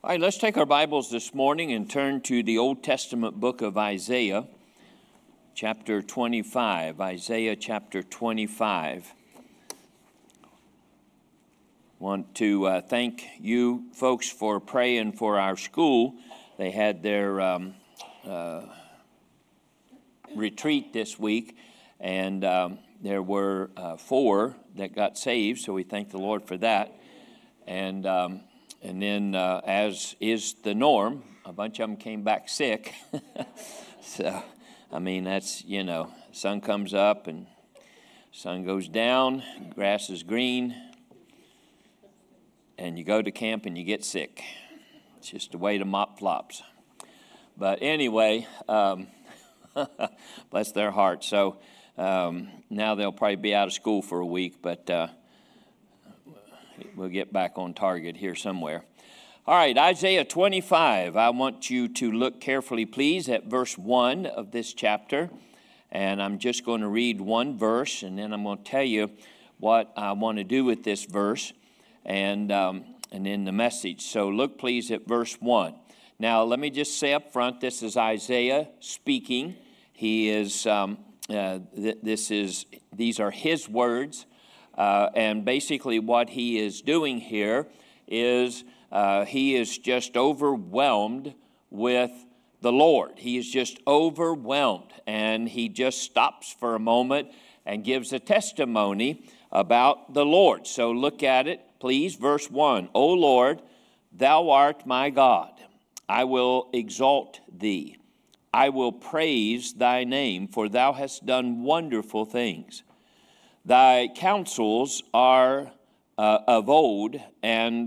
All right, let's take our Bibles this morning and turn to the Old Testament book of Isaiah, chapter 25. Isaiah chapter 25. Want to thank you folks for praying for our school. They had their retreat this week, and there were 4 that got saved, so we thank the Lord for that. And then, as is the norm, a bunch of them came back sick. So, I mean, that's, sun comes up and sun goes down, grass is green, and you go to camp and you get sick. It's just the way the mop flops. But anyway, bless their hearts. So now they'll probably be out of school for a week, but we'll get back on target here somewhere. All right, Isaiah 25. I want you to look carefully, please, at verse 1 of this chapter. And I'm just going to read one verse, and then I'm going to tell you what I want to do with this verse and then the message. So look, please, at verse 1. Now, let me just say up front, this is Isaiah speaking. He is, these are his words. And basically what he is doing here is he is just overwhelmed with the Lord. He is just overwhelmed, and he just stops for a moment and gives a testimony about the Lord. So look at it, please. Verse 1, O Lord, thou art my God. I will exalt thee. I will praise thy name, for thou hast done wonderful things. Thy counsels are of old, and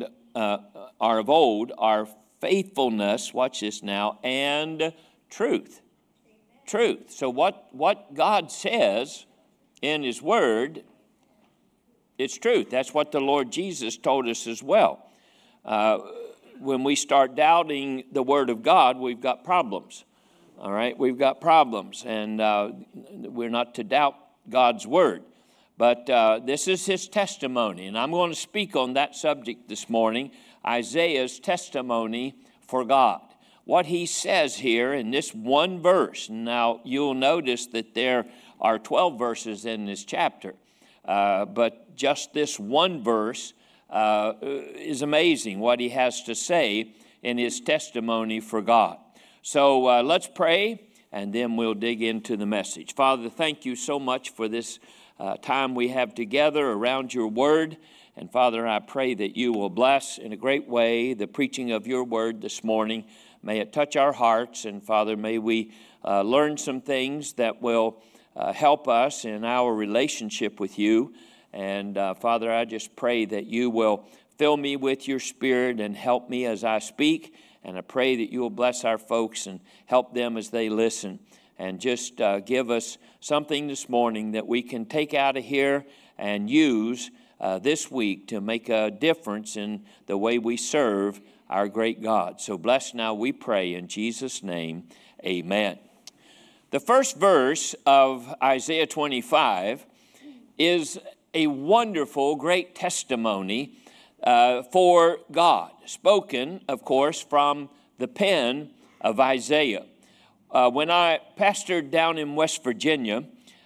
are faithfulness, watch this now, and truth. Amen. Truth. So what God says in his word, it's truth. That's what the Lord Jesus told us as well. When we start doubting the word of God, we've got problems. All right, we've got problems, and we're not to doubt God's word. But this is his testimony, and I'm going to speak on that subject this morning, Isaiah's testimony for God. What he says here in this one verse. Now, you'll notice that there are 12 verses in this chapter, but just this one verse is amazing what he has to say in his testimony for God. So let's pray, and then we'll dig into the message. Father, thank you so much for this time we have together around your word. And Father, I pray that you will bless in a great way the preaching of your word this morning. May it touch our hearts. And Father, may we learn some things that will help us in our relationship with you. And Father, I just pray that you will fill me with your spirit and help me as I speak. And I pray that you will bless our folks and help them as they listen. And just give us something this morning that we can take out of here and use this week to make a difference in the way we serve our great God. So bless now, we pray in Jesus' name, amen. The first verse of Isaiah 25 is a wonderful, great testimony for God, spoken, of course, from the pen of Isaiah. When I pastored down in West Virginia,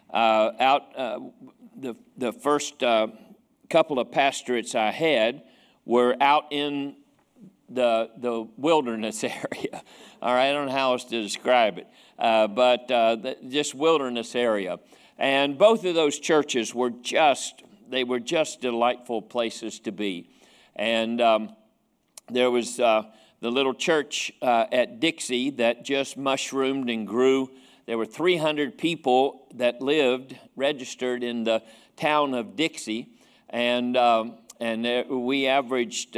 the first couple of pastorates I had were out in the wilderness area. All right, I don't know how else to describe it, but just wilderness area. And both of those churches were just delightful places to be. And there was the little church at Dixie that just mushroomed and grew. There were 300 people that lived, registered in the town of Dixie, and we averaged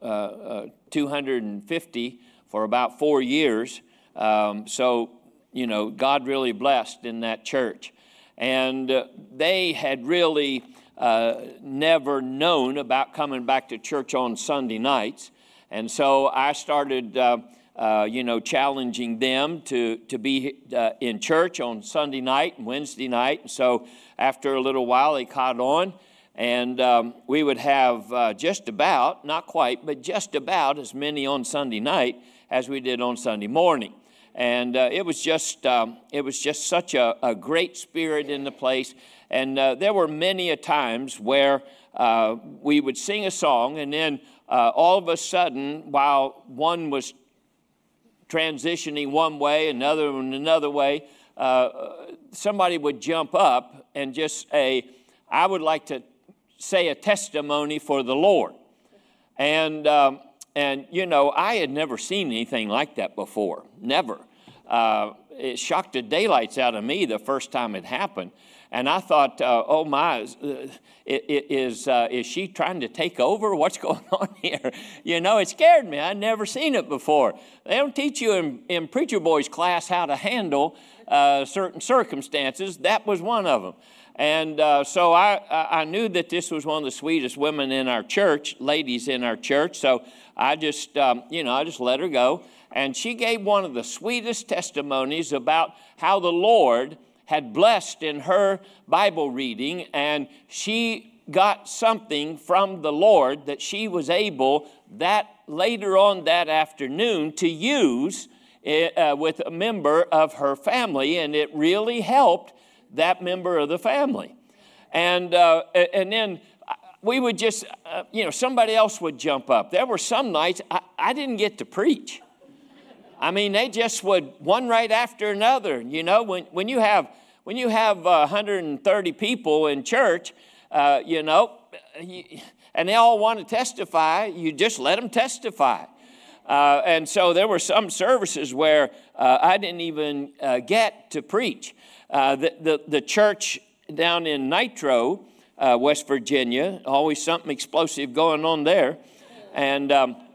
250 for about 4 years. So, God really blessed in that church. And they had really never known about coming back to church on Sunday nights. And so I started, challenging them to be in church on Sunday night and Wednesday night. And so after a little while, they caught on. And we would have just about, not quite, but just about as many on Sunday night as we did on Sunday morning. And it was just such a great spirit in the place. And there were many a times where we would sing a song, and then all of a sudden, while one was transitioning one way, another one another way, somebody would jump up and just say, I would like to say a testimony for the Lord. And you know, I had never seen anything like that before, never. It shocked the daylights out of me the first time it happened. And I thought, oh my, is she trying to take over? What's going on here? You know, it scared me. I'd never seen it before. They don't teach you in Preacher Boys class how to handle certain circumstances. That was one of them. And so I knew that this was one of the sweetest women in our church, ladies in our church. So I just, I just let her go. And she gave one of the sweetest testimonies about how the Lord had blessed in her Bible reading, and she got something from the Lord that she was able that later on that afternoon to use with a member of her family, and it really helped that member of the family. And then we would just, somebody else would jump up. There were some nights I didn't get to preach. I mean, they just would, one right after another. You know, when you have 130 people in church, and they all want to testify, you just let them testify. And so there were some services where I didn't even get to preach. The church down in Nitro, West Virginia, always something explosive going on there. And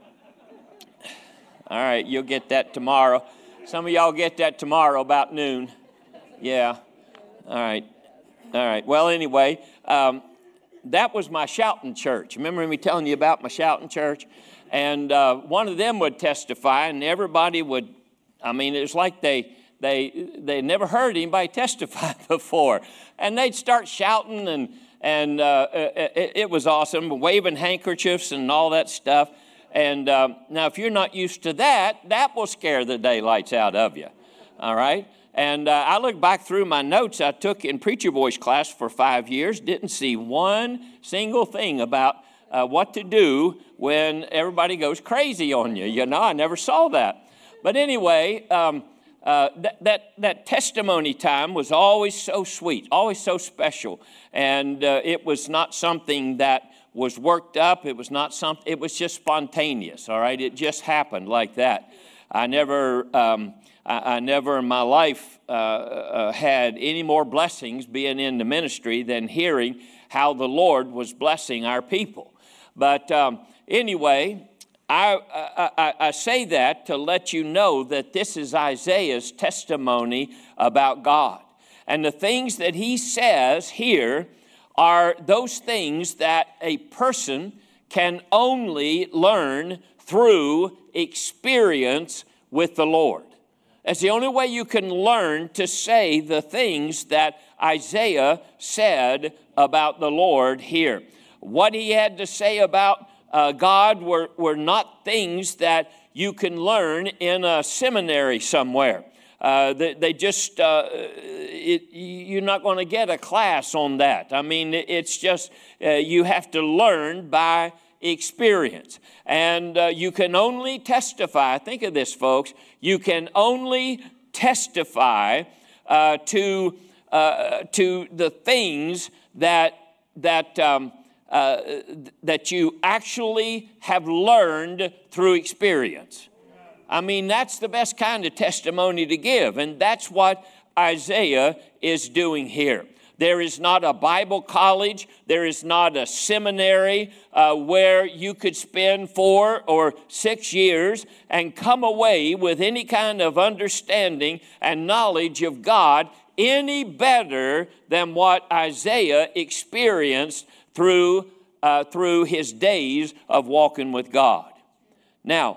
all right, you'll get that tomorrow. Some of y'all get that tomorrow about noon. Yeah. All right. Well, anyway, that was my shouting church. Remember me telling you about my shouting church? And one of them would testify, and everybody would, it was like they never heard anybody testify before. And they'd start shouting, and it was awesome, waving handkerchiefs and all that stuff. And now, if you're not used to that, that will scare the daylights out of you, all right? And I look back through my notes I took in Preacher Boys class for 5 years, didn't see one single thing about what to do when everybody goes crazy on you. You know, I never saw that. But anyway, that testimony time was always so sweet, always so special. And it was not something that was worked up. It was not something, it was just spontaneous, all right? It just happened like that. I never in my life had any more blessings being in the ministry than hearing how the Lord was blessing our people. But anyway, I say that to let you know that this is Isaiah's testimony about God. And the things that he says here are those things that a person can only learn through experience with the Lord. That's the only way you can learn to say the things that Isaiah said about the Lord here. What he had to say about God were not things that you can learn in a seminary somewhere. You're not going to get a class on that. It's just you have to learn by experience. And you can only testify. Think of this, folks. You can only testify to the things that you actually have learned through experience. That's the best kind of testimony to give, and that's what Isaiah is doing here. There is not a Bible college, there is not a seminary where you could spend 4 or 6 years and come away with any kind of understanding and knowledge of God any better than what Isaiah experienced through his days of walking with God. Now,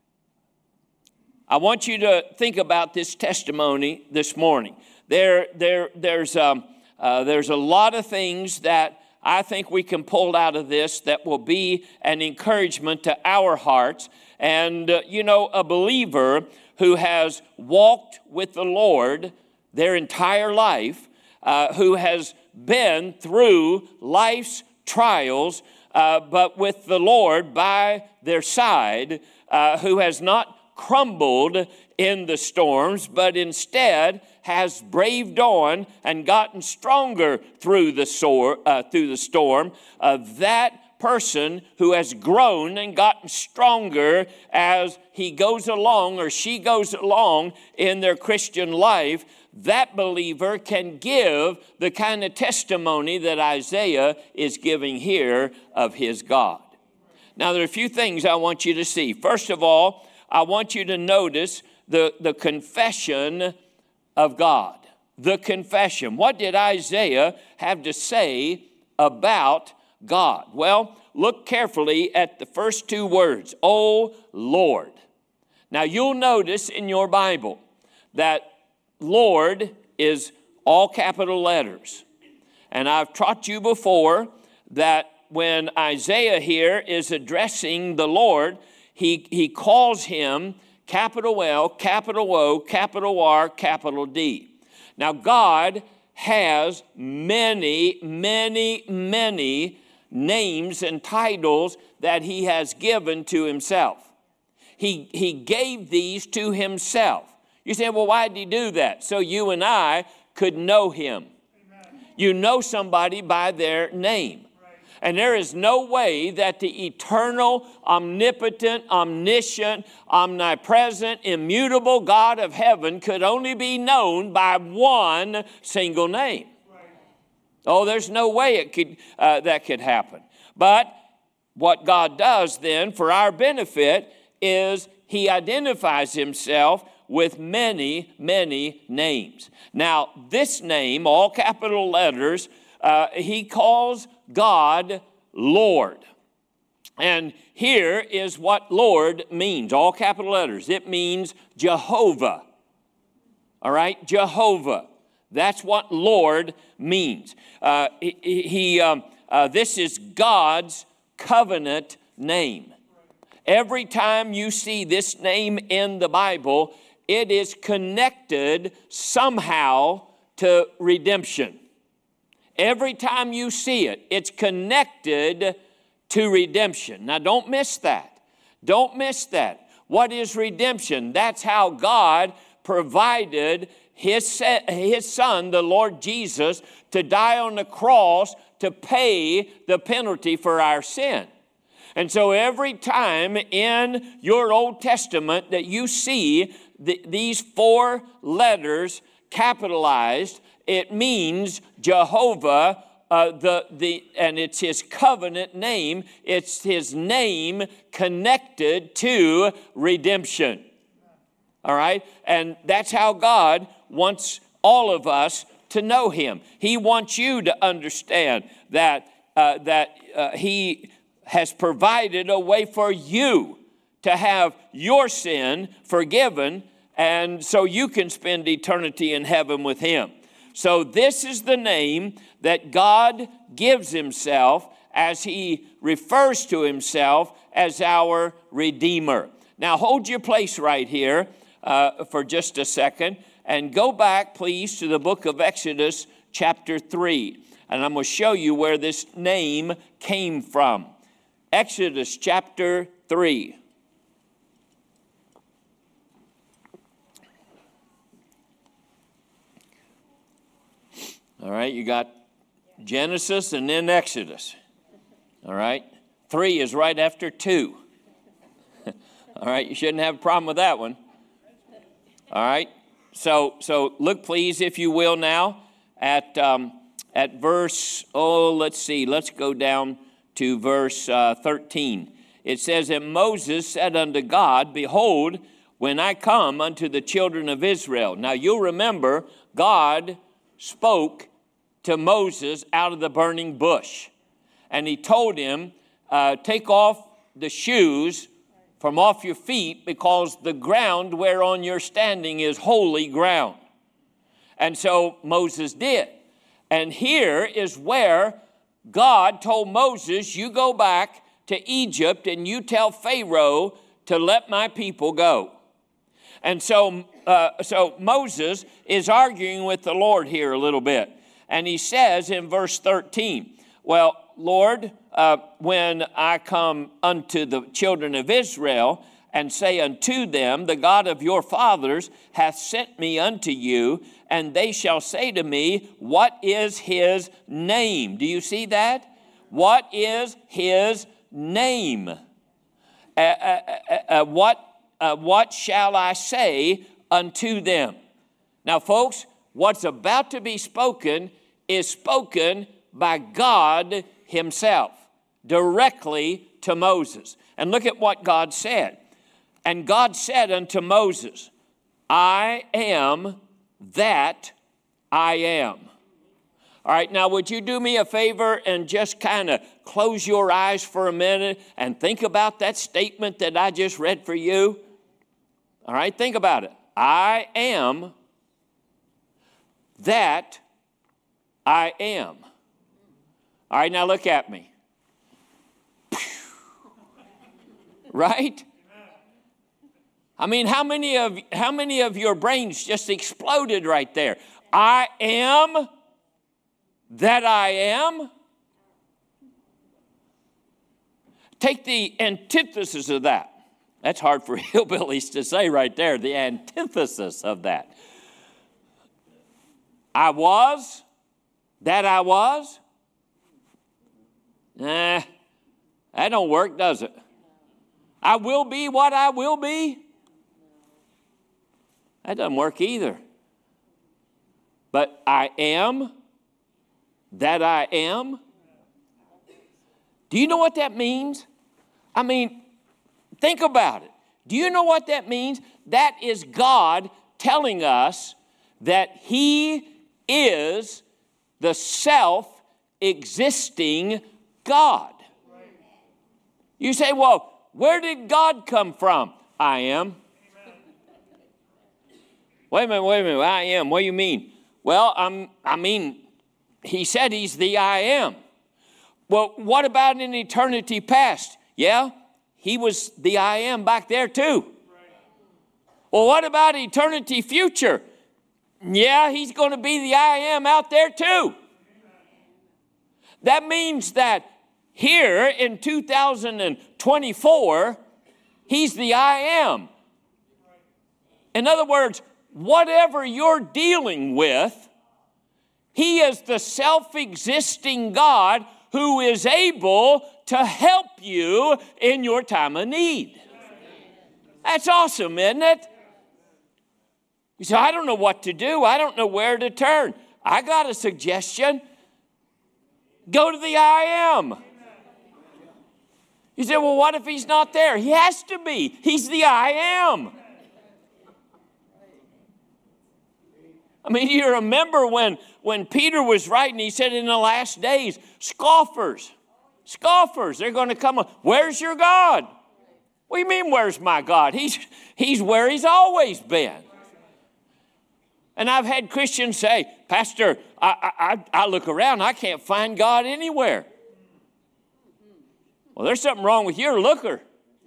I want you to think about this testimony this morning. There's a lot of things that I think we can pull out of this that will be an encouragement to our hearts. And, a believer who has walked with the Lord their entire life, who has been through life's trials, but with the Lord by their side, who has not crumbled in the storms, but instead has braved on and gotten stronger through the storm, that person who has grown and gotten stronger as he goes along or she goes along in their Christian life, that believer can give the kind of testimony that Isaiah is giving here of his God. Now, there are a few things I want you to see. First of all, I want you to notice the confession of God. The confession. What did Isaiah have to say about God? Well, look carefully at the first two words, O Lord. Now, you'll notice in your Bible that Lord is all capital letters. And I've taught you before that when Isaiah here is addressing the Lord, he calls him capital L, capital O, capital R, capital D. Now, God has many, many, many names and titles that he has given to himself. He gave these to himself. You say, well, why did he do that? So you and I could know him. Amen. You know somebody by their name. And there is no way that the eternal, omnipotent, omniscient, omnipresent, immutable God of heaven could only be known by one single name. Right. Oh, there's no way that could happen. But what God does then for our benefit is he identifies himself with many, many names. Now, this name, all capital letters, he calls God Lord. And here is what Lord means, all capital letters. It means Jehovah. All right, Jehovah. That's what Lord means. This is God's covenant name. Every time you see this name in the Bible, it is connected somehow to redemption. Every time you see it, it's connected to redemption. Now, don't miss that. Don't miss that. What is redemption? That's how God provided his son, the Lord Jesus, to die on the cross to pay the penalty for our sin. And so every time in your Old Testament that you see these four letters capitalized, it means Jehovah, and it's his covenant name. It's his name connected to redemption. All right? And that's how God wants all of us to know him. He wants you to understand that he has provided a way for you to have your sin forgiven, and so you can spend eternity in heaven with him. So this is the name that God gives himself as he refers to himself as our Redeemer. Now hold your place right here for just a second and go back, please, to the book of Exodus chapter 3. And I'm going to show you where this name came from. Exodus chapter 3. All right, you got Genesis and then Exodus. All right, 3 is right after 2. All right, you shouldn't have a problem with that one. All right, so look, please, if you will, now at verse, let's go down to verse 13. It says, and Moses said unto God, behold, when I come unto the children of Israel. Now you'll remember, God spoke to Moses out of the burning bush. And he told him, take off the shoes from off your feet, because the ground whereon you're standing is holy ground. And so Moses did. And here is where God told Moses, you go back to Egypt and you tell Pharaoh to let my people go. And so Moses is arguing with the Lord here a little bit. And he says in verse 13, well, Lord, when I come unto the children of Israel and say unto them, the God of your fathers hath sent me unto you, and they shall say to me, what is his name? Do you see that? What is his name? What shall I say unto them? Now, folks, what's about to be spoken is spoken by God himself, directly to Moses. And look at what God said. And God said unto Moses, I am that I am. All right, now would you do me a favor and just kind of close your eyes for a minute and think about that statement that I just read for you? All right, think about it. I am that I am. All right, now look at me. Right? I mean, how many of your brains just exploded right there? I am that I am. Take the antithesis of that. That's hard for hillbillies to say right there, the antithesis of that. I was that I was. Nah, that don't work, does it? I will be what I will be. That doesn't work either. But I am that I am. Do you know what that means? I mean, think about it. Do you know what that means? That is God telling us that he is the self-existing God. You say, well, where did God come from? I am. Wait a minute, I am. What do you mean? Well, I mean, he said he's the I am. Well, what about in eternity past? Yeah, he was the I am back there too. Well, what about eternity future? Yeah, he's going to be the I am out there too. That means that here in 2024, he's the I am. In other words, whatever you're dealing with, he is the self-existing God who is able to help you in your time of need. That's awesome, isn't it? You say, I don't know what to do. I don't know where to turn. I got a suggestion. Go to the I am. You say, well, what if he's not there? He has to be. He's the I am. I mean, you remember when Peter was writing, he said in the last days, scoffers, they're going to come. Where's your God? What do you mean, where's my God? He's where he's always been. And I've had Christians say, Pastor, I look around, I can't find God anywhere. Well, there's something wrong with your looker.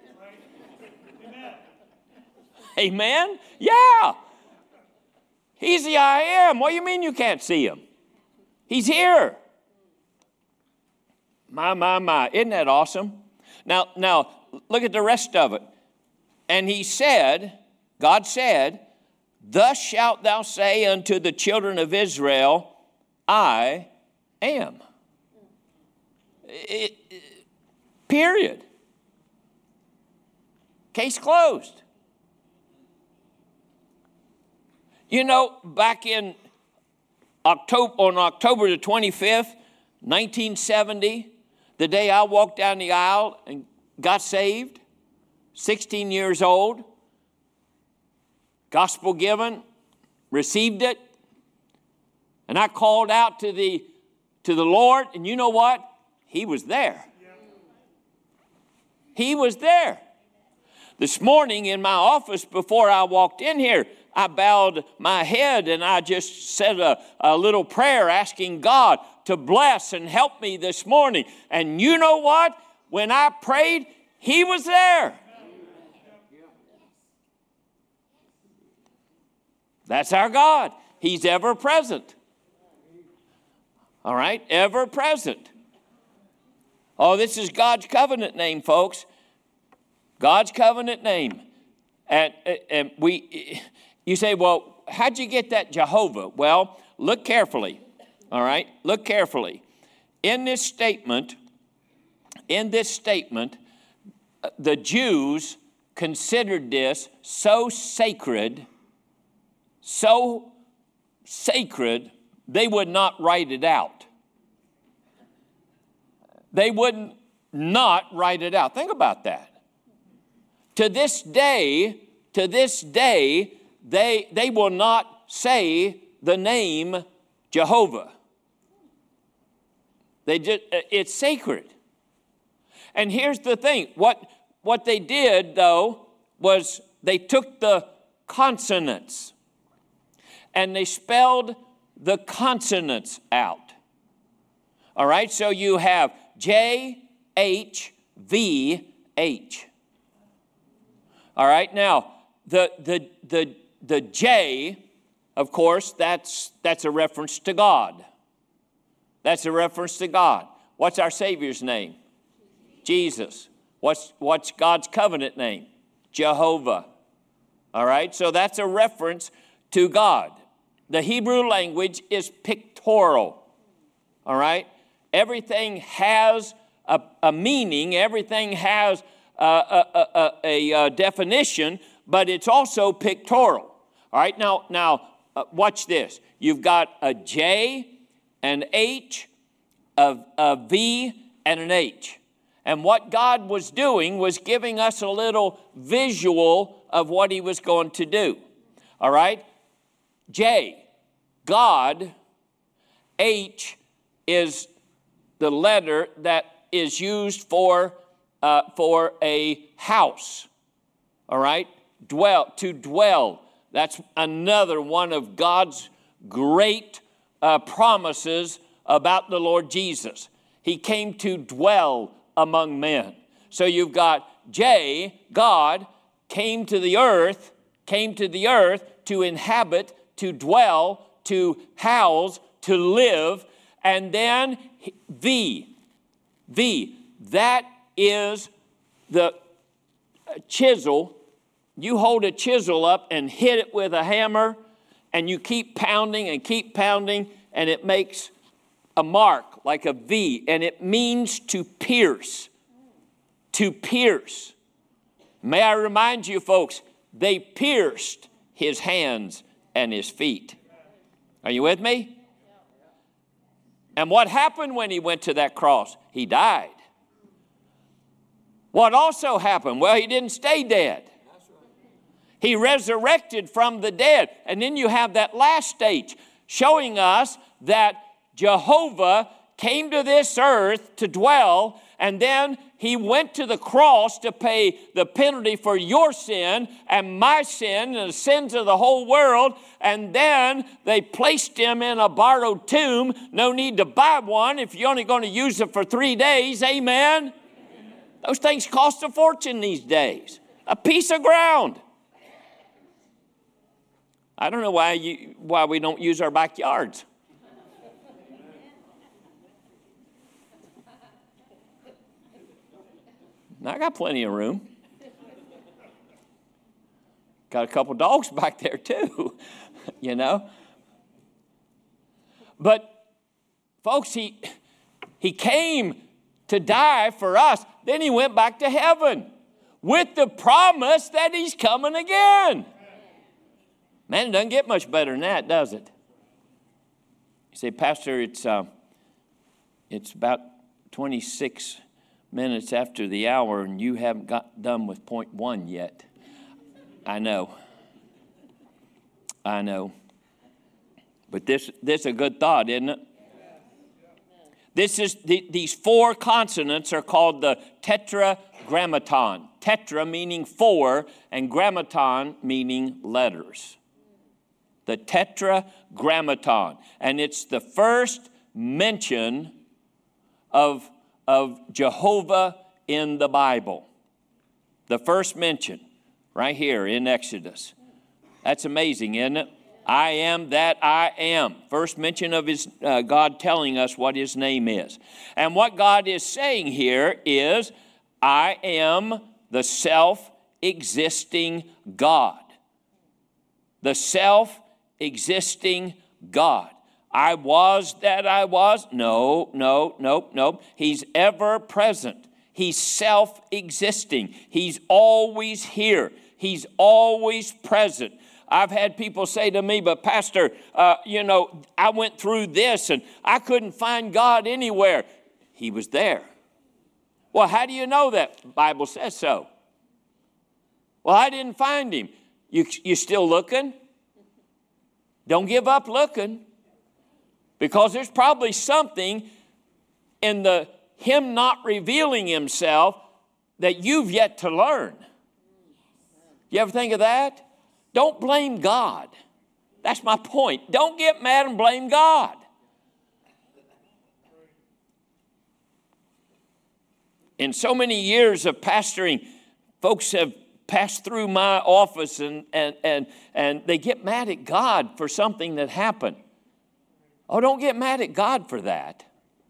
Amen? Yeah. He's the I am. What do you mean you can't see him? He's here. My. Isn't that awesome? Now, look at the rest of it. And he said, God said, thus shalt thou say unto the children of Israel, I am. Period. Case closed. You know, back in October the 25th, 1970, the day I walked down the aisle and got saved, 16 years old, gospel given, received it, and I called out to the Lord, and you know what? He was there. He was there. This morning in my office before I walked in here, I bowed my head and I just said a little prayer asking God to bless and help me this morning. And you know what? When I prayed, He was there. That's our God. He's ever present. All right? Ever present. Oh, this is God's covenant name, folks. God's covenant name. And you say, well, how'd you get that Jehovah? Well, look carefully. All right? Look carefully. In this statement, the Jews considered this so sacred, they would not write it out. They would not write it out. Think about that. To this day, they will not say the name Jehovah. It's sacred. And here's the thing. What they did, though, was they took the consonants and they spelled the consonants out. All right, so you have JHVH. All right, now the J, of course, that's a reference to God. That's a reference to God. What's our Savior's name? Jesus. What's God's covenant name? Jehovah. All right, so that's a reference to God. The Hebrew language is pictorial. All right, everything has a meaning. Everything has a definition, but it's also pictorial. All right, now watch this. You've got a J, an H, a V, and an H. And what God was doing was giving us a little visual of what He was going to do. All right? J, God. H is the letter that is used for a house. All right? To dwell. That's another one of God's great promises about the Lord Jesus. He came to dwell among men. So you've got J, God, came to the earth to inhabit, to dwell, to house, to live. And then V, that is the chisel. You hold a chisel up and hit it with a hammer, and you keep pounding, and it makes a mark like a V, and it means to pierce. To pierce. May I remind you, folks, they pierced His hands and His feet. Are you with me? And what happened when He went to that cross? He died. What also happened? Well, He didn't stay dead. He resurrected from the dead. And then you have that last stage showing us that Jehovah came to this earth to dwell, and then He went to the cross to pay the penalty for your sin and my sin and the sins of the whole world. And then they placed Him in a borrowed tomb. No need to buy one if you're only going to use it for 3 days. Amen? Those things cost a fortune these days. A piece of ground. I don't know why we don't use our backyards. I got plenty of room. Got a couple dogs back there too, you know. But folks, he came to die for us. Then He went back to heaven with the promise that He's coming again. Man, it doesn't get much better than that, does it? You say, Pastor, it's about 26 minutes after the hour, and you haven't got done with point 1 yet. I know. But this is a good thought, isn't it? These four consonants are called the tetragrammaton. Tetra meaning four, and grammaton meaning letters. The tetragrammaton. And it's the first mention of Jehovah in the Bible. The first mention, right here in Exodus. That's amazing, isn't it? I am that I am. First mention of his God telling us what his name is. And what God is saying here is, I am the self-existing God. The self-existing God. I was that I was. No. He's ever present. He's self-existing. He's always here. He's always present. I've had people say to me, but Pastor, I went through this and I couldn't find God anywhere. He was there. Well, how do you know that? The Bible says so. Well, I didn't find him. You still looking? Don't give up looking. Because there's probably something in him not revealing himself that you've yet to learn. You ever think of that? Don't blame God. That's my point. Don't get mad and blame God. In so many years of pastoring, folks have passed through my office and they get mad at God for something that happened. Oh, don't get mad at God for that.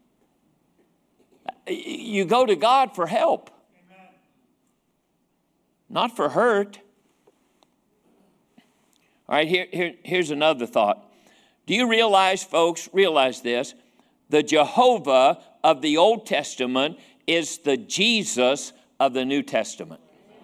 You go to God for help, not for hurt. All right, here's another thought. Do you realize, folks, realize this, the Jehovah of the Old Testament is the Jesus of the New Testament.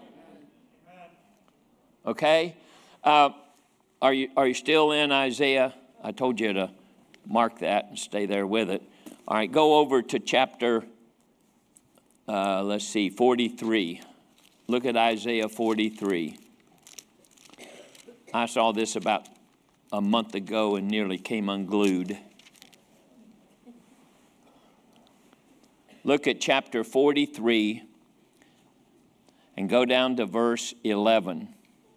Okay? Are you still in Isaiah? I told you to mark that and stay there with it. All right, go over to chapter, 43. Look at Isaiah 43. I saw this about a month ago and nearly came unglued. Look at chapter 43 and go down to verse 11.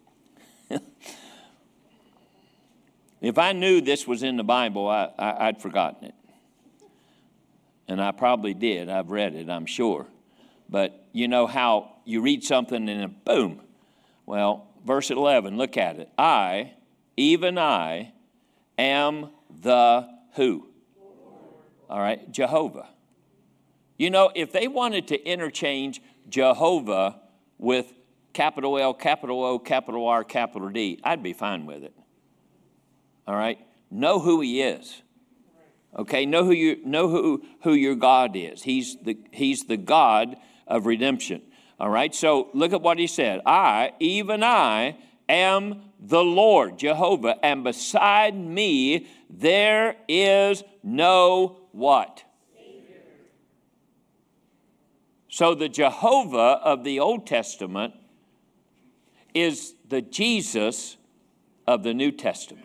If I knew this was in the Bible, I'd forgotten it. And I probably did. I've read it, I'm sure. But you know how you read something and then boom. Well, verse 11, look at it. I, even I, am the who? All right, Jehovah. You know, if they wanted to interchange Jehovah with capital L, capital O, capital R, capital D, I'd be fine with it. All right? Know who he is. Okay? Know who your God is. He's the God of redemption. All right? So look at what he said. I, even I, am the Lord, Jehovah, and beside me there is no what? Savior. So the Jehovah of the Old Testament is the Jesus of the New Testament.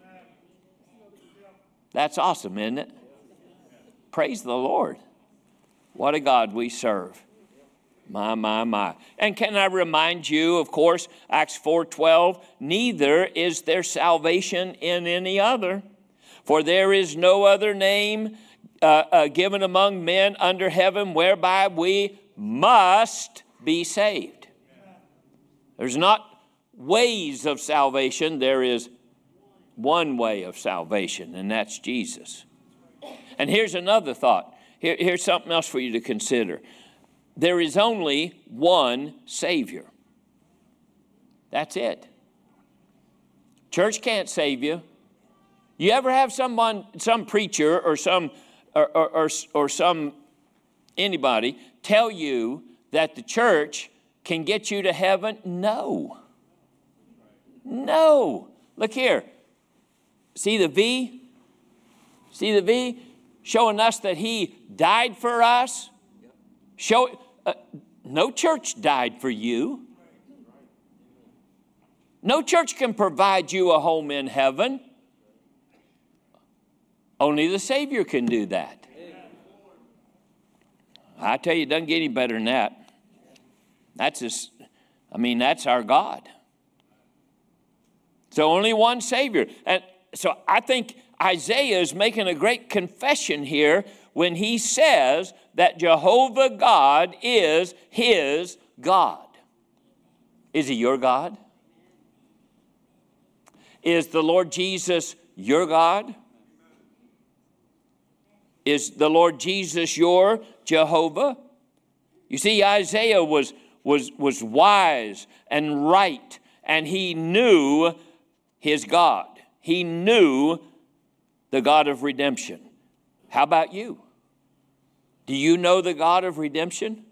That's awesome, isn't it? Praise the Lord. What a God we serve. My. And can I remind you, of course, Acts 4:12, neither is there salvation in any other, for there is no other name given among men under heaven whereby we must be saved. There's not ways of salvation. There is one way of salvation, and that's Jesus. And here's another thought. Here's something else for you to consider. There is only one Savior. That's it. Church can't save you. You ever have some preacher or some anybody tell you that the church can get you to heaven? No. Look here. See the V? See the V? Showing us that he died for us. No church died for you. No church can provide you a home in heaven. Only the Savior can do that. I tell you, it doesn't get any better than that. That's our God. So only one Savior. And so I think Isaiah is making a great confession here when he says that Jehovah God is his God. Is he your God? Is the Lord Jesus your God? Is the Lord Jesus your Jehovah? You see, Isaiah was wise and right, and he knew his God. He knew the God of redemption. How about you? Do you know the God of redemption?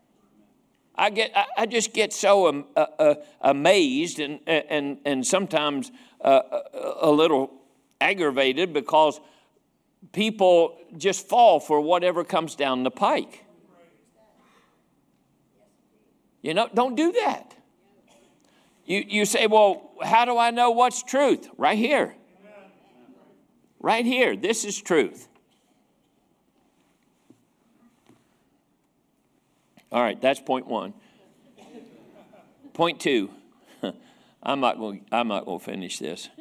I just get so amazed and sometimes a little aggravated because people just fall for whatever comes down the pike. You know, don't do that. You say, well, how do I know what's truth? Right here. Right here. This is truth. All right, that's point one. Point two. I'm not going to finish this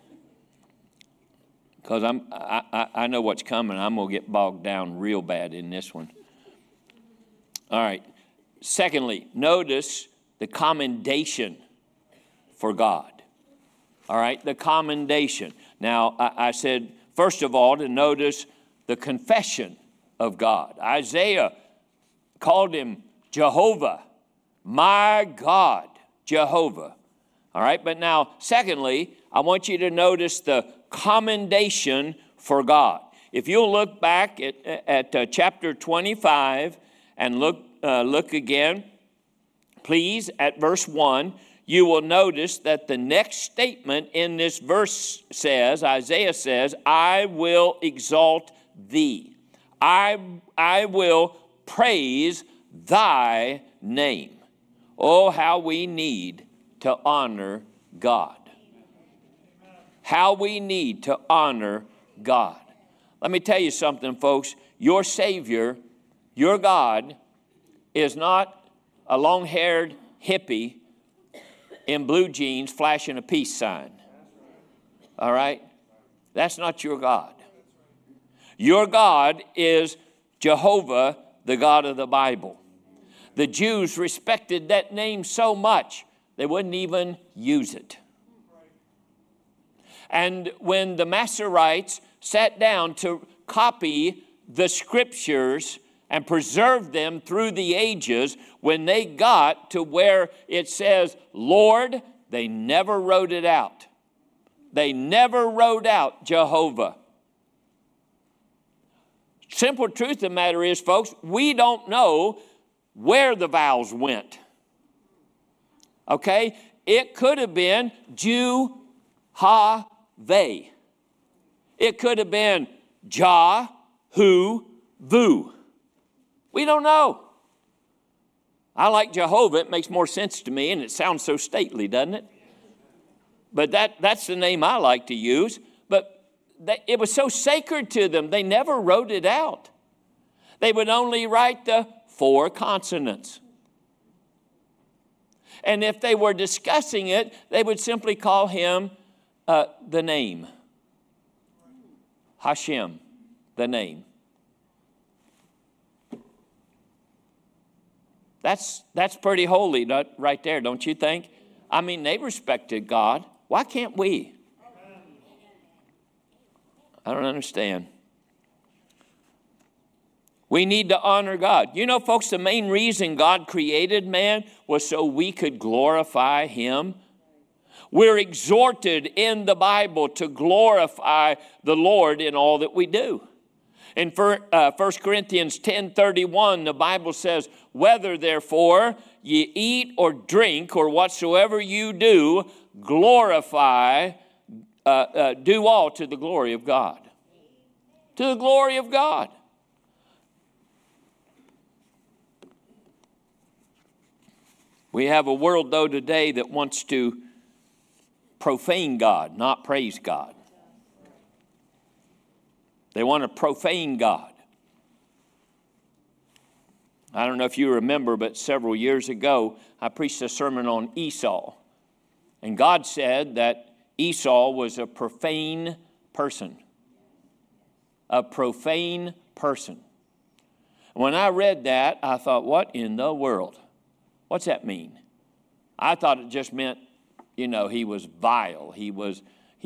because I know what's coming. I'm going to get bogged down real bad in this one. All right. Secondly, notice the commendation for God. All right, the commendation. Now, I said, first of all, to notice the confession of God. Isaiah called him Jehovah, my God, Jehovah. All right, but now, secondly, I want you to notice the commendation for God. If you'll look back at chapter 25 and look again, please, at verse 1, you will notice that the next statement in this verse says, Isaiah says, I will exalt thee. I will praise thy name. Oh, how we need to honor God. How we need to honor God. Let me tell you something, folks. Your Savior, your God, is not a long-haired hippie in blue jeans flashing a peace sign. All right? That's not your God. Your God is Jehovah, the God of the Bible. The Jews respected that name so much, they wouldn't even use it. And when the Masoretes sat down to copy the scriptures and preserve them through the ages, when they got to where it says, Lord, they never wrote it out. They never wrote out Jehovah. Simple truth of the matter is, folks, we don't know where the vowels went. Okay? It could have been Ju-ha-ve. It could have been Ja-hu-vu. We don't know. I like Jehovah. It makes more sense to me, and it sounds so stately, doesn't it? But that's the name I like to use. But it was so sacred to them, they never wrote it out. They would only write the 4 consonants. And if they were discussing it, they would simply call him the name. Hashem, the name. That's pretty holy right there, don't you think? I mean, they respected God. Why can't we? I don't understand. We need to honor God. You know, folks, the main reason God created man was so we could glorify him. We're exhorted in the Bible to glorify the Lord in all that we do. In 1 Corinthians 10:31, the Bible says, whether therefore ye eat or drink or whatsoever you do, glorify, do all to the glory of God. To the glory of God. We have a world, though, today that wants to profane God, not praise God. They want to profane God. I don't know if you remember, but several years ago, I preached a sermon on Esau. And God said that Esau was a profane person. A profane person. When I read that, I thought, what in the world? What's that mean? I thought it just meant, he was vile. He was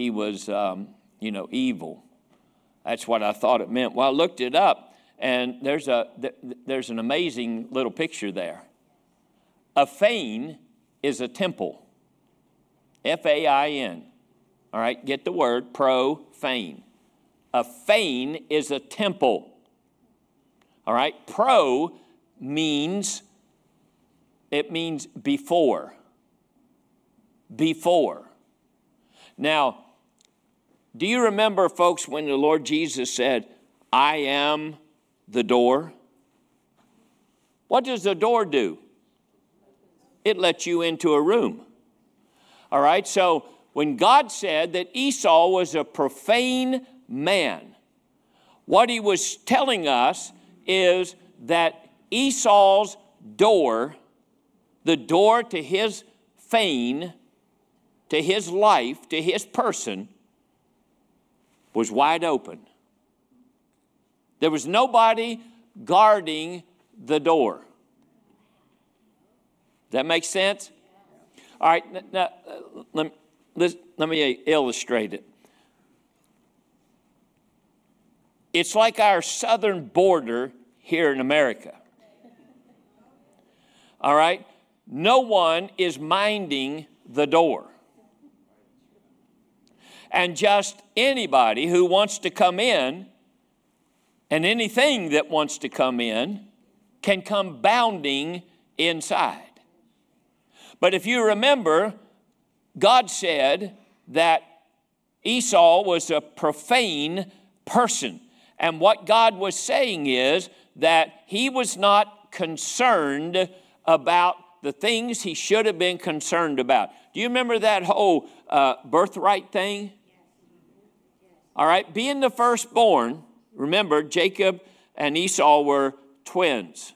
evil. That's what I thought it meant. Well, I looked it up, and there's an amazing little picture there. A fane is a temple. F-A-I-N. All right, get the word, profane. A fane is a temple. All right, means before. Before. Now, do you remember, folks, when the Lord Jesus said, I am the door? What does the door do? It lets you into a room. All right, so when God said that Esau was a profane man, what he was telling us is that Esau's door, the door to his fane, to his life, to his person, was wide open. There was nobody guarding the door. Does that make sense? All right, now, let me illustrate it. It's like our southern border here in America. All right? No one is minding the door. And just anybody who wants to come in, and anything that wants to come in, can come bounding inside. But if you remember, God said that Esau was a profane person. And what God was saying is that he was not concerned about the things he should have been concerned about. Do you remember that whole birthright thing? All right, being the firstborn, remember Jacob and Esau were twins.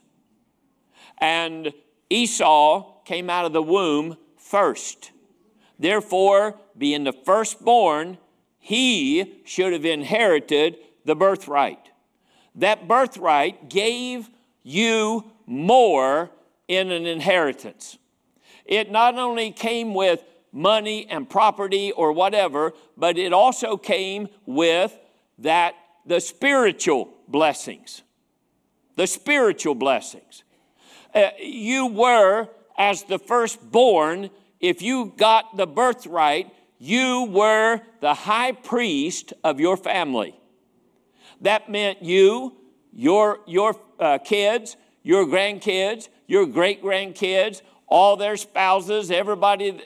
And Esau came out of the womb first. Therefore, being the firstborn, he should have inherited the birthright. That birthright gave you more in an inheritance. It not only came with money and property or whatever, but it also came with the spiritual blessings. The spiritual blessings. You were, as the firstborn, if you got the birthright, you were the high priest of your family. That meant you, your kids, your grandkids, your great-grandkids, all their spouses, everybody,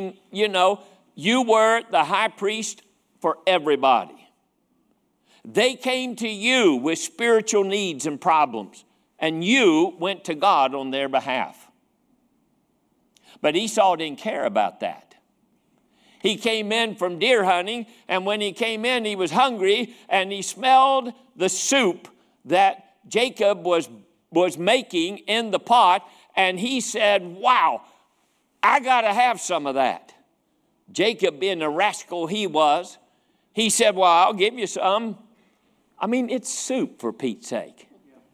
you were the high priest for everybody. They came to you with spiritual needs and problems, and you went to God on their behalf. But Esau didn't care about that. He came in from deer hunting, and when he came in, he was hungry, and he smelled the soup that Jacob was making in the pot, and he said, wow, I got to have some of that. Jacob, being the rascal he was, he said, well, I'll give you some. I mean, it's soup, for Pete's sake.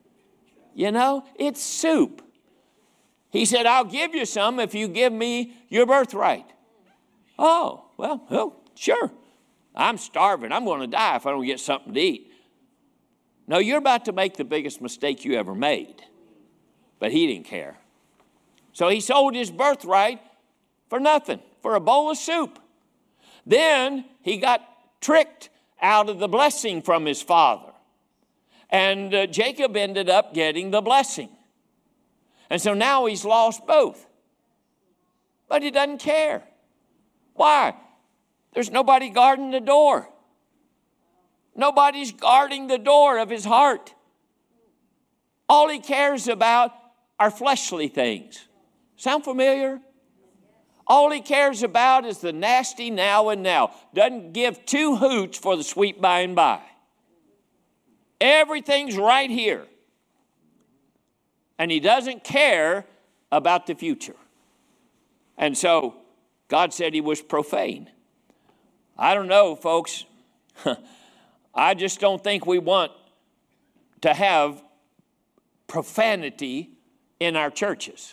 It's soup. He said, I'll give you some if you give me your birthright. Oh, well, sure. I'm starving. I'm going to die if I don't get something to eat. No, you're about to make the biggest mistake you ever made. But he didn't care. So he sold his birthright for nothing, for a bowl of soup. Then he got tricked out of the blessing from his father. And Jacob ended up getting the blessing. And so now he's lost both. But he doesn't care. Why? There's nobody guarding the door. Nobody's guarding the door of his heart. All he cares about are fleshly things. Sound familiar? All he cares about is the nasty now and now. Doesn't give two hoots for the sweet by and by. Everything's right here. And he doesn't care about the future. And so God said he was profane. I don't know, folks. I just don't think we want to have profanity in our churches.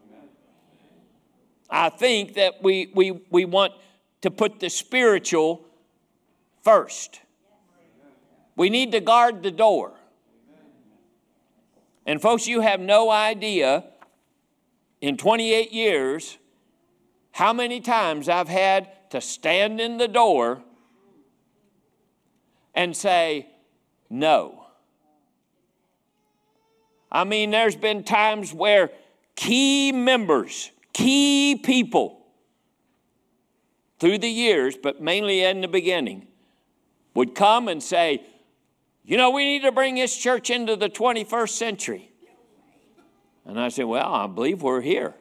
I think that we want to put the spiritual first. We need to guard the door. And folks, you have no idea in 28 years how many times I've had to stand in the door and say, no. I mean, there's been times where key members, key people, through the years, but mainly in the beginning, would come and say, you know, we need to bring this church into the 21st century. And I said, well, I believe we're here.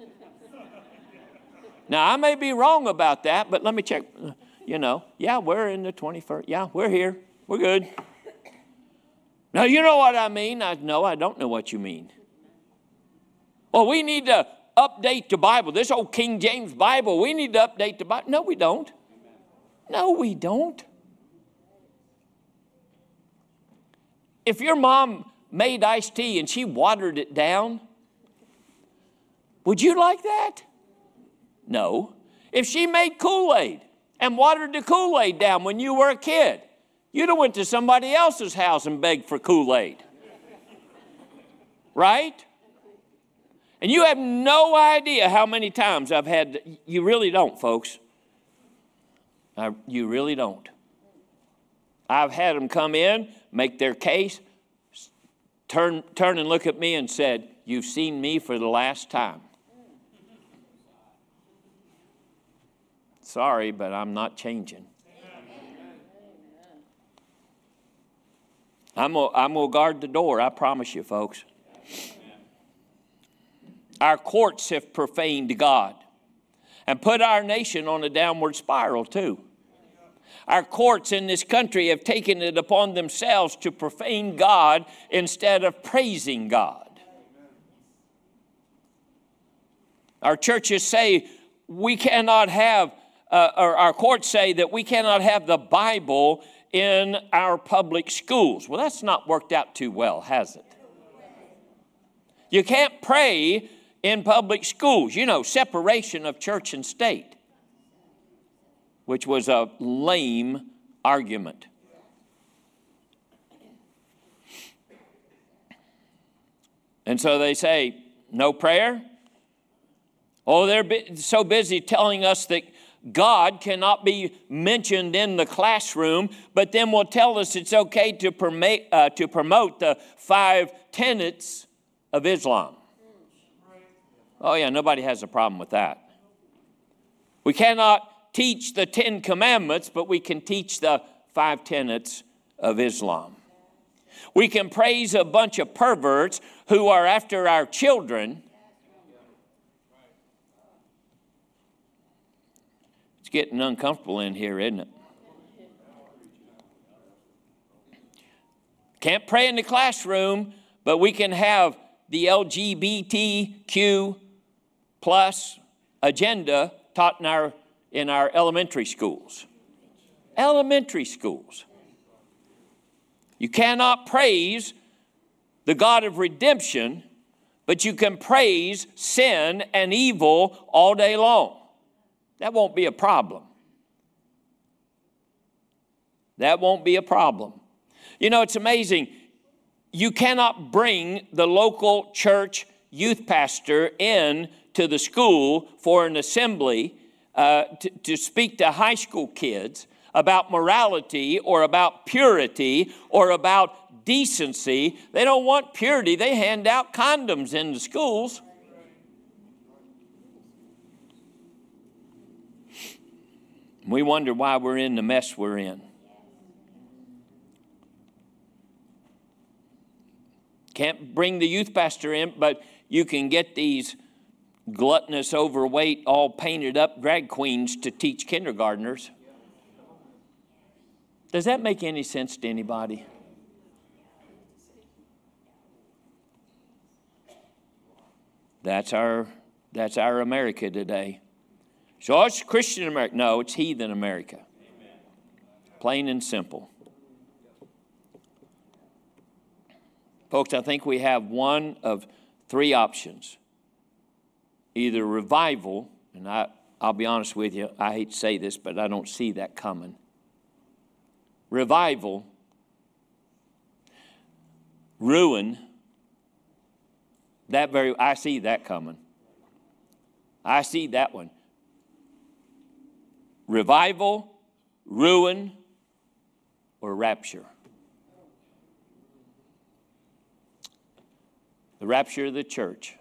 Now, I may be wrong about that, but let me check. You know, yeah, we're in the 21st. Yeah, we're here. We're good. Now, you know what I mean? No, I don't know what you mean. Well, we need to update the Bible. This old King James Bible, we need to update the Bible. No, we don't. No, we don't. If your mom made iced tea and she watered it down, would you like that? No. If she made Kool-Aid and watered the Kool-Aid down when you were a kid, you'd have went to somebody else's house and begged for Kool-Aid. Right? And you have no idea how many times I've had, you really don't, folks. You really don't. I've had them come in, make their case, turn and look at me and said, you've seen me for the last time. Sorry, but I'm not changing. I'm going to guard the door, I promise you, folks. Our courts have profaned God and put our nation on a downward spiral too. Our courts in this country have taken it upon themselves to profane God instead of praising God. Our churches say we cannot have, or our courts say that we cannot have the Bible in our public schools. Well, that's not worked out too well, has it? You can't pray in public schools. You know, separation of church and state, which was a lame argument. And so they say, no prayer? Oh, they're so busy telling us that God cannot be mentioned in the classroom, but then will tell us it's okay to promote the 5 tenets of Islam. Oh yeah, nobody has a problem with that. We cannot teach the 10 commandments, but we can teach the 5 tenets of Islam. We can praise a bunch of perverts who are after our children. It's getting uncomfortable in here, isn't it? Can't pray in the classroom, but we can have the LGBTQ plus agenda taught in our elementary schools. Elementary schools. You cannot praise the God of redemption, but you can praise sin and evil all day long. That won't be a problem. That won't be a problem. You know, it's amazing. You cannot bring the local church youth pastor in to the school for an assembly to speak to high school kids about morality or about purity or about decency. They don't want purity. They hand out condoms in the schools. We wonder why we're in the mess we're in. Can't bring the youth pastor in, but you can get these gluttonous, overweight, all painted up drag queens to teach kindergartners. Does that make any sense to anybody? That's our America today. So it's Christian America. No, it's heathen America. Amen. Plain and simple. Folks, I think we have one of three options. Either revival, and I'll be honest with you, I hate to say this, but I don't see that coming. Revival, ruin, I see that coming. I see that one. Revival, ruin, or rapture. The rapture of the church.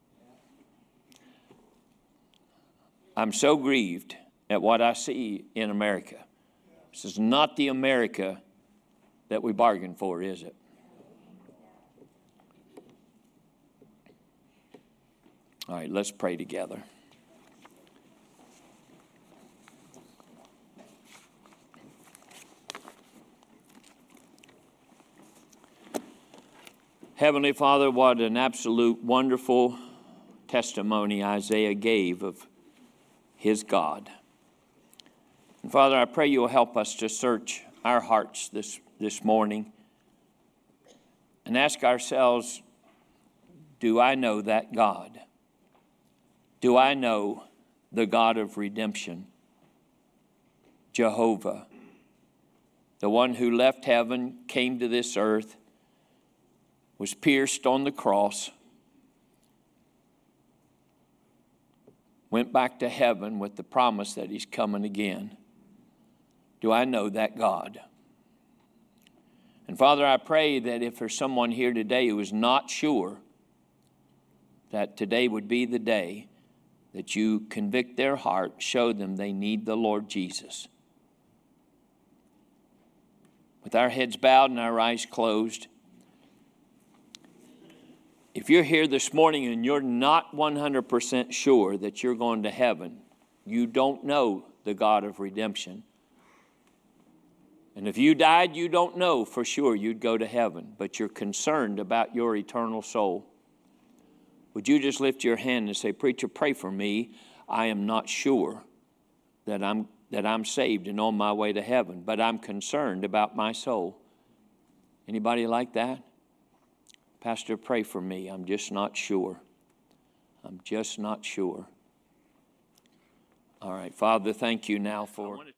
I'm so grieved at what I see in America. This is not the America that we bargained for, is it? All right, let's pray together. Heavenly Father, what an absolute wonderful testimony Isaiah gave of his God. And Father, I pray you'll help us to search our hearts this morning and ask ourselves, do I know that God? Do I know the God of redemption, Jehovah, the one who left heaven, came to this earth, was pierced on the cross, went back to heaven with the promise that he's coming again? Do I know that God? And Father, I pray that if there's someone here today who is not sure, that today would be the day that you convict their heart, show them they need the Lord Jesus. With our heads bowed and our eyes closed, if you're here this morning and you're not 100% sure that you're going to heaven, you don't know the God of redemption. And if you died, you don't know for sure you'd go to heaven, but you're concerned about your eternal soul. Would you just lift your hand and say, "Preacher, pray for me. I am not sure that I'm saved and on my way to heaven, but I'm concerned about my soul." Anybody like that? "Pastor, pray for me. I'm just not sure. I'm just not sure." All right, Father, thank you now for